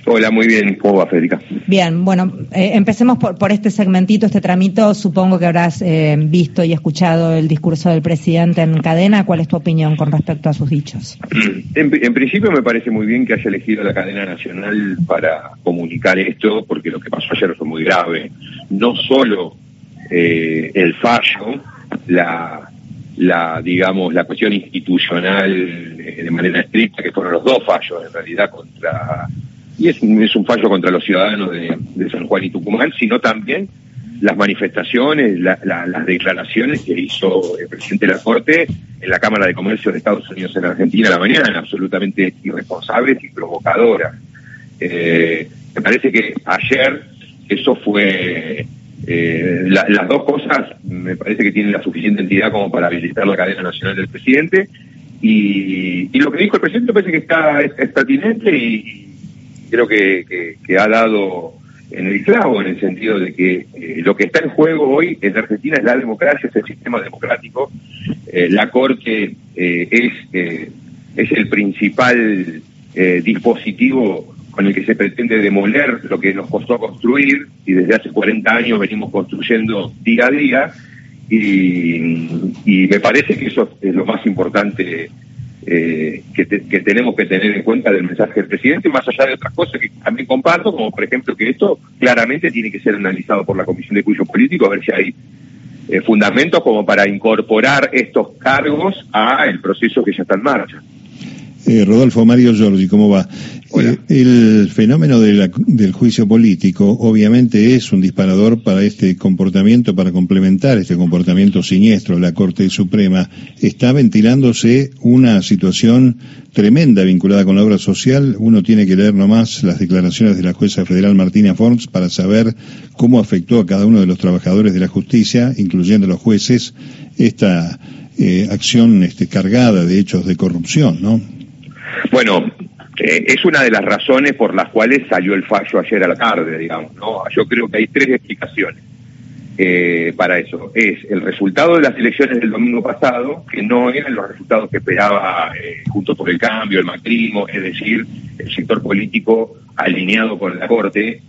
Hola, muy bien. ¿Cómo va, Federica? Bien, bueno, empecemos por este segmentito, este tramito. Supongo que habrás visto y escuchado el discurso del presidente en cadena. ¿Cuál es tu opinión con respecto a sus dichos? En principio me parece muy bien que haya elegido la cadena nacional para comunicar esto, porque lo que pasó ayer fue muy grave. No solo el fallo, digamos, la cuestión institucional de manera estricta, que fueron los dos fallos en realidad y es un fallo contra los ciudadanos de San Juan y Tucumán, sino también las manifestaciones, las declaraciones que hizo el presidente de la Corte en la Cámara de Comercio de Estados Unidos en Argentina a la mañana, absolutamente irresponsables y provocadoras. Me parece que ayer eso fue... las dos cosas me parece que tienen la suficiente entidad como para habilitar la cadena nacional del presidente, y lo que dijo el presidente me parece que es pertinente y creo que ha dado en el clavo, en el sentido de que lo que está en juego hoy en Argentina es la democracia, es el sistema democrático. La Corte es el principal dispositivo con el que se pretende demoler lo que nos costó construir, y desde hace 40 años venimos construyendo día a día, y me parece que eso es lo más importante que tenemos que tener en cuenta del mensaje del presidente, más allá de otras cosas que también comparto, como por ejemplo que esto claramente tiene que ser analizado por la Comisión de Juicio Político, a ver si hay fundamentos como para incorporar estos cargos a el proceso que ya está en marcha. Rodolfo, Mario Giorgi, ¿cómo va? El fenómeno del juicio político obviamente es un disparador para este comportamiento, para complementar este comportamiento siniestro de la Corte Suprema. Está ventilándose una situación tremenda vinculada con la obra social. Uno tiene que leer nomás las declaraciones de la jueza federal Martina Forns para saber cómo afectó a cada uno de los trabajadores de la justicia, incluyendo a los jueces, esta acción cargada de hechos de corrupción, ¿no? Bueno, es una de las razones por las cuales salió el fallo ayer a la tarde, digamos, ¿no? Yo creo que hay tres explicaciones para eso. Es el resultado de las elecciones del domingo pasado, que no eran los resultados que esperaba Juntos por el Cambio, el macrismo, es decir, el sector político alineado con la Corte.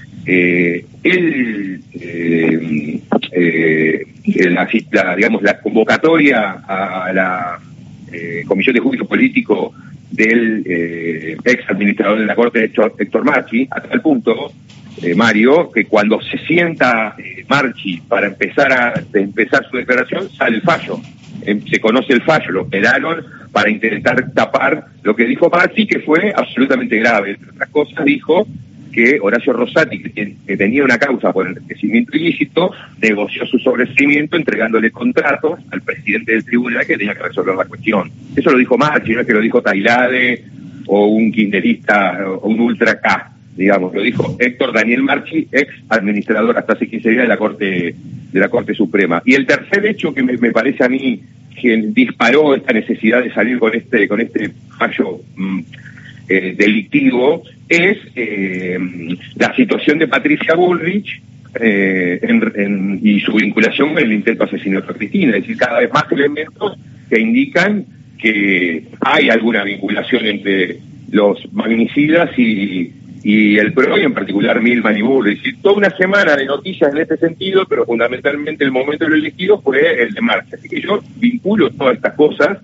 La convocatoria a la Comisión de Juicio Político del ex administrador de la Corte, Héctor Marchi, a tal punto, Mario, que cuando se sienta Marchi para empezar su declaración, sale el fallo. Se conoce el fallo, lo operaron para intentar tapar lo que dijo Marchi, que fue absolutamente grave. Entre otras cosas, dijo que Horacio Rosati, que tenía una causa por enriquecimiento ilícito, negoció su sobreseimiento entregándole contratos al presidente del tribunal que tenía que resolver la cuestión. Eso lo dijo Marchi, no es que lo dijo Tailade o un kirchnerista o un ultra K, digamos, lo dijo Héctor Daniel Marchi, ex administrador hasta hace 15 días de la Corte Suprema. Y el tercer hecho que me parece a mí que disparó esta necesidad de salir con este fallo delictivo es la situación de Patricia Bullrich y su vinculación con el intento de asesinato a Cristina. Es decir, cada vez más elementos que indican que hay alguna vinculación entre los magnicidas y el PRO, y en particular Milman y Bullrich. Es decir, toda una semana de noticias en este sentido, pero fundamentalmente el momento de lo elegido fue el de Marchi. Así que yo vinculo todas estas cosas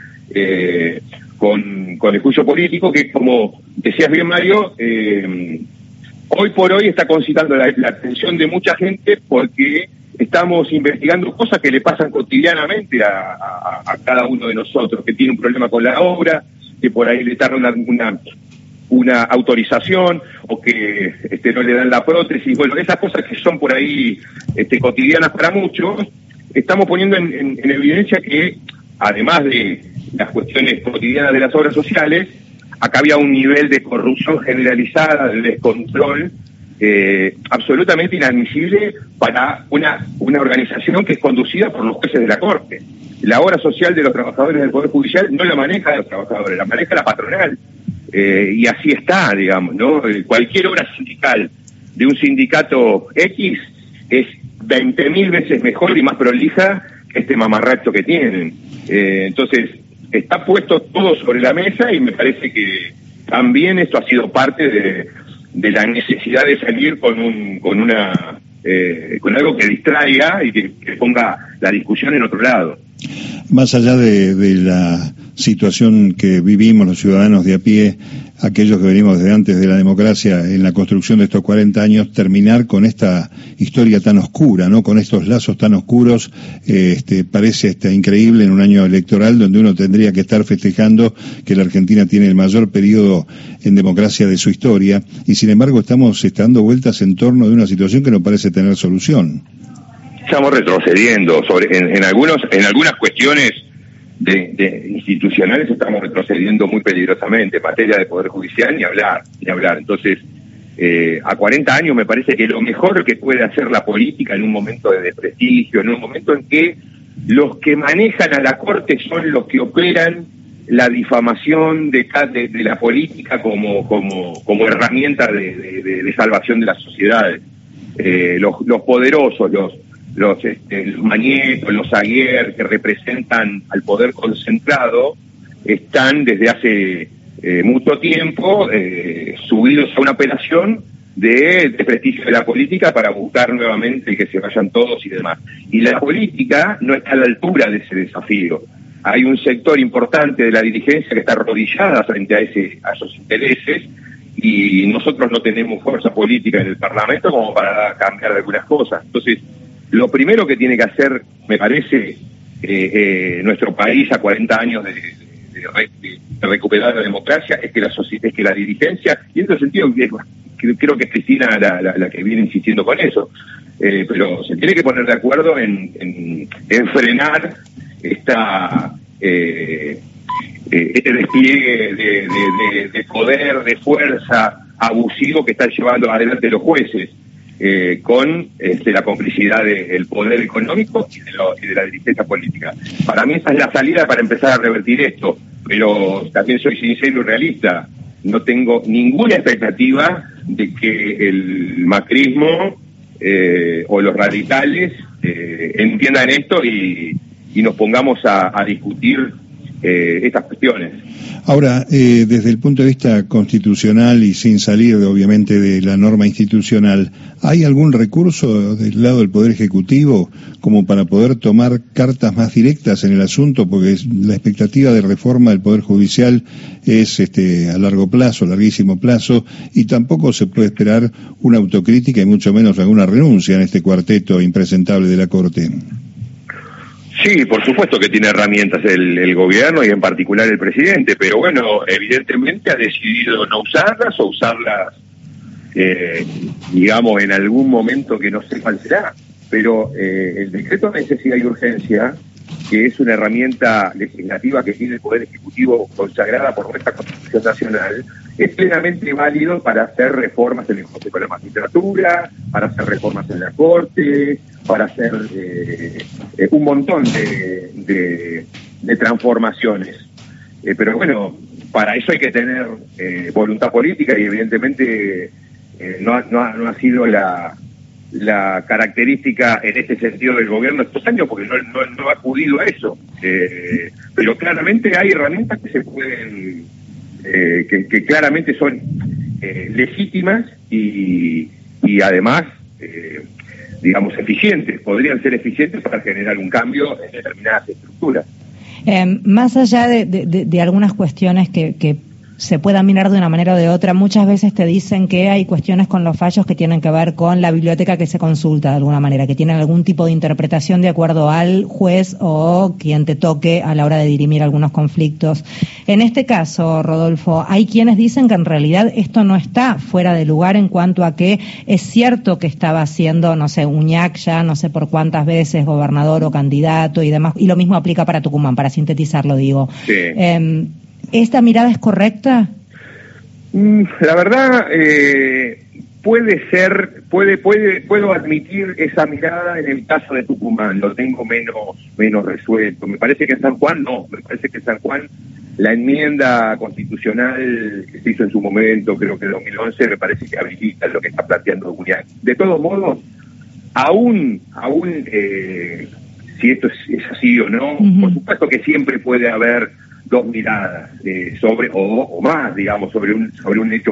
con el juicio político, que, como decías bien, Mario, hoy por hoy está concitando la atención de mucha gente, porque estamos investigando cosas que le pasan cotidianamente a cada uno de nosotros, que tiene un problema con la obra, que por ahí le tarda una autorización, o que no le dan la prótesis. Bueno, esas cosas que son por ahí cotidianas para muchos, estamos poniendo en evidencia que, además de las cuestiones cotidianas de las obras sociales, acá había un nivel de corrupción generalizada, de descontrol, absolutamente inadmisible para una organización que es conducida por los jueces de la Corte. La obra social de los trabajadores del Poder Judicial no la maneja los trabajadores, la maneja la patronal. Y así está, digamos, ¿no? Cualquier obra sindical de un sindicato X es 20.000 veces mejor y más prolija que este mamarracho que tienen. Entonces, está puesto todo sobre la mesa, y me parece que también esto ha sido parte la necesidad de salir con algo que distraiga y que ponga la discusión en otro lado. Más allá de la situación que vivimos los ciudadanos de a pie, aquellos que venimos desde antes de la democracia, en la construcción de estos 40 años, terminar con esta historia tan oscura, ¿no? Con estos lazos tan oscuros, parece increíble en un año electoral donde uno tendría que estar festejando que la Argentina tiene el mayor periodo en democracia de su historia, y sin embargo estamos dando vueltas en torno de una situación que no parece tener solución. Estamos retrocediendo en algunas cuestiones de institucionales, estamos retrocediendo muy peligrosamente. En materia de poder judicial ni hablar. Entonces, a 40 años me parece que lo mejor que puede hacer la política en un momento de desprestigio, en un momento en que los que manejan a la Corte son los que operan la difamación de la política como herramienta de salvación de las sociedades. Los poderosos, los Mañeto, los Aguiar, que representan al poder concentrado, están desde hace mucho tiempo subidos a una operación de desprestigio de la política para buscar nuevamente que se vayan todos y demás. Y la política no está a la altura de ese desafío. Hay un sector importante de la dirigencia que está arrodillada frente a esos intereses, y nosotros no tenemos fuerza política en el Parlamento como para cambiar algunas cosas. Entonces, lo primero que tiene que hacer, me parece, nuestro país a 40 años de recuperar la democracia, es que la dirigencia, y en ese sentido creo que es Cristina la que viene insistiendo con eso, pero se tiene que poner de acuerdo en frenar este despliegue de poder, de fuerza abusivo que están llevando adelante los jueces, con la complicidad del poder económico y de la dirigencia política. Para mí esa es la salida para empezar a revertir esto, pero también soy sincero y realista. No tengo ninguna expectativa de que el macrismo o los radicales entiendan esto y nos pongamos a discutir estas cuestiones. Ahora, desde el punto de vista constitucional y sin salir obviamente de la norma institucional, ¿hay algún recurso del lado del Poder Ejecutivo como para poder tomar cartas más directas en el asunto? Porque la expectativa de reforma del Poder Judicial es a largo plazo, larguísimo plazo, y tampoco se puede esperar una autocrítica y mucho menos alguna renuncia en este cuarteto impresentable de la Corte. Sí, por supuesto que tiene herramientas el gobierno y en particular el presidente, pero bueno, evidentemente ha decidido no usarlas o usarlas, digamos, en algún momento que no sé cuál será. Pero el decreto de necesidad y urgencia, que es una herramienta legislativa que tiene el Poder Ejecutivo consagrada por nuestra Constitución Nacional, es plenamente válido para hacer reformas en el Consejo de la Magistratura, para hacer reformas en la Corte, para hacer un montón de transformaciones. Pero bueno, para eso hay que tener voluntad política y evidentemente no ha sido la característica en este sentido del gobierno estos años, porque no ha acudido a eso. Pero claramente hay herramientas que se pueden, que claramente son legítimas y además, digamos, eficientes. Podrían ser eficientes para generar un cambio en determinadas estructuras. Más allá de algunas cuestiones que se puedan mirar de una manera o de otra, muchas veces te dicen que hay cuestiones con los fallos que tienen que ver con la biblioteca que se consulta de alguna manera, que tienen algún tipo de interpretación de acuerdo al juez o quien te toque a la hora de dirimir algunos conflictos. En este caso, Rodolfo, hay quienes dicen que en realidad esto no está fuera de lugar en cuanto a que es cierto que estaba haciendo, no sé, Uñac ya no sé por cuántas veces gobernador o candidato y demás, y lo mismo aplica para Tucumán, para sintetizarlo digo. Sí. ¿Esta mirada es correcta? La verdad, puedo admitir esa mirada en el caso de Tucumán, lo tengo menos resuelto. Me parece que en San Juan la enmienda constitucional que se hizo en su momento, creo que en 2011, me parece que habilita lo que está planteando Uñac. De todos modos, aún si esto es así o no, por supuesto que siempre puede haber dos miradas sobre o más, digamos, sobre un hecho